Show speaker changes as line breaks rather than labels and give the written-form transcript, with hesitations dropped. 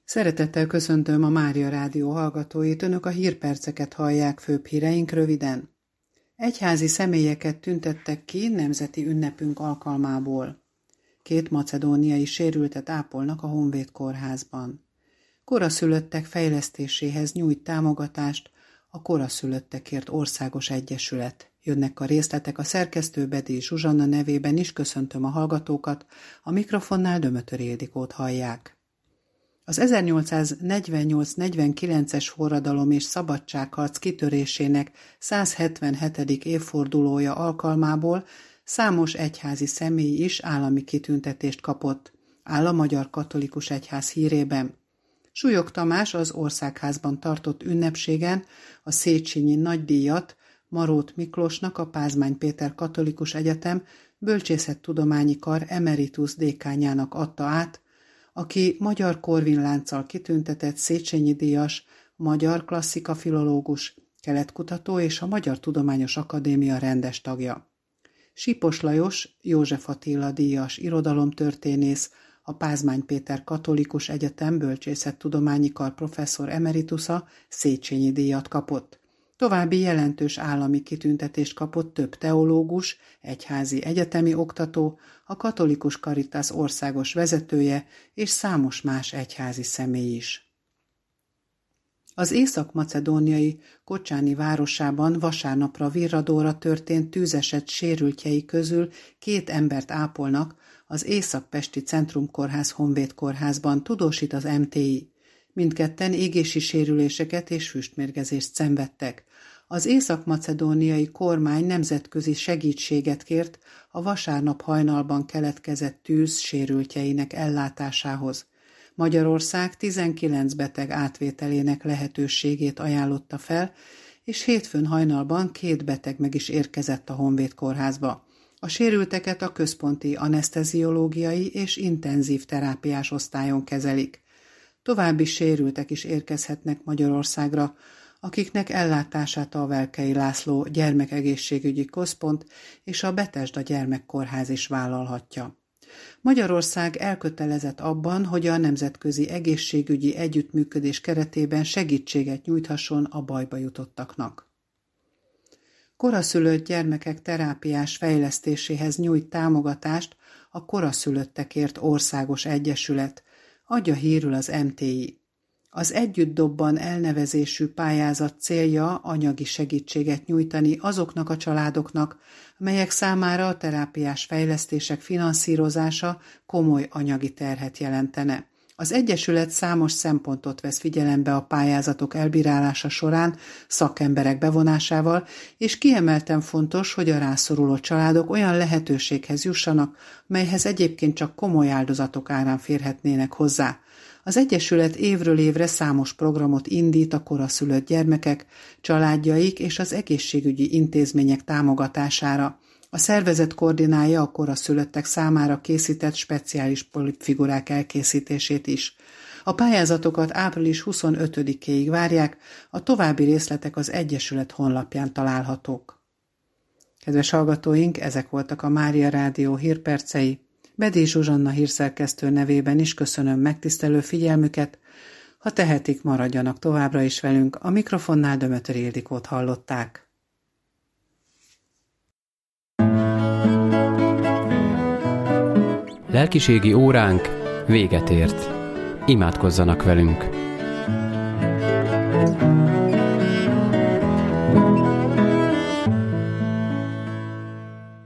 Szeretettel köszöntöm a Mária Rádió hallgatóit, önök a hírperceket hallják, főbb híreink röviden. Egyházi személyeket tüntettek ki nemzeti ünnepünk alkalmából. 2 macedóniai sérültet ápolnak a Honvéd kórházban. Koraszülöttek fejlesztéséhez nyújt támogatást a Koraszülöttekért Országos Egyesület. Jönnek a részletek, a szerkesztő Bedély Zsuzsanna nevében is köszöntöm a hallgatókat, a mikrofonnál Dömötör Ildikót hallják. Az 1848-49-es forradalom és szabadságharc kitörésének 177. évfordulója alkalmából számos egyházi személy is állami kitüntetést kapott, áll a Magyar Katolikus Egyház hírében. Súlyog Tamás az Országházban tartott ünnepségen a Széchenyi nagydíjat Marót Miklósnak, a Pázmány Péter Katolikus Egyetem Bölcsészettudományi Kar emeritus dékánjának adta át, aki magyar Corvin-lánccal kitüntetett Széchenyi díjas, magyar klasszika-filológus, keletkutató és a Magyar Tudományos Akadémia rendes tagja. Sipos Lajos, József Attila díjas irodalomtörténész, a Pázmány Péter Katolikus Egyetem Bölcsészettudományi Kar professzor emeritusa Széchenyi díjat kapott. További jelentős állami kitüntetést kapott több teológus, egyházi egyetemi oktató, a Katolikus Caritas országos vezetője és számos más egyházi személy is. Az észak-macedóniai Kocsáni városában vasárnapra virradóra történt tűzeset sérültjei közül 2 embert ápolnak az Észak-Pesti Centrumkórház Honvéd kórházban, tudósít az MTI. Mindketten égési sérüléseket és füstmérgezést szenvedtek. Az észak-macedóniai kormány nemzetközi segítséget kért a vasárnap hajnalban keletkezett tűz sérültjeinek ellátásához. Magyarország 19 beteg átvételének lehetőségét ajánlotta fel, és hétfőn hajnalban 2 beteg meg is érkezett a Honvéd kórházba. A sérülteket a központi aneszteziológiai és intenzív terápiás osztályon kezelik. További sérültek is érkezhetnek Magyarországra, akiknek ellátását a Velkei László Gyermekegészségügyi Központ és a Betesda Gyermekkórház is vállalhatja. Magyarország elkötelezett abban, hogy a nemzetközi egészségügyi együttműködés keretében segítséget nyújthasson a bajba jutottaknak. Koraszülött gyermekek terápiás fejlesztéséhez nyújt támogatást a Koraszülöttekért Országos Egyesület, adja hírül az MTI. Az Együtt Dobban elnevezésű pályázat célja anyagi segítséget nyújtani azoknak a családoknak, melyek számára a terápiás fejlesztések finanszírozása komoly anyagi terhet jelentene. Az Egyesület számos szempontot vesz figyelembe a pályázatok elbírálása során szakemberek bevonásával, és kiemelten fontos, hogy a rászoruló családok olyan lehetőséghez jussanak, melyhez egyébként csak komoly áldozatok árán férhetnének hozzá. Az Egyesület évről évre számos programot indít a koraszülött gyermekek, családjaik és az egészségügyi intézmények támogatására. A szervezet koordinálja a koraszülöttek számára készített speciális polipfigurák elkészítését is. A pályázatokat április 25-éig várják, a további részletek az Egyesület honlapján találhatók. Kedves hallgatóink, ezek voltak a Mária Rádió hírpercei. Bedély Zsuzsanna hírszerkesztő nevében is köszönöm megtisztelő figyelmüket. Ha tehetik, maradjanak továbbra is velünk, a mikrofonnál Dömötör Ildikót hallották.
Lelkiségi óránk véget ért. Imádkozzanak velünk!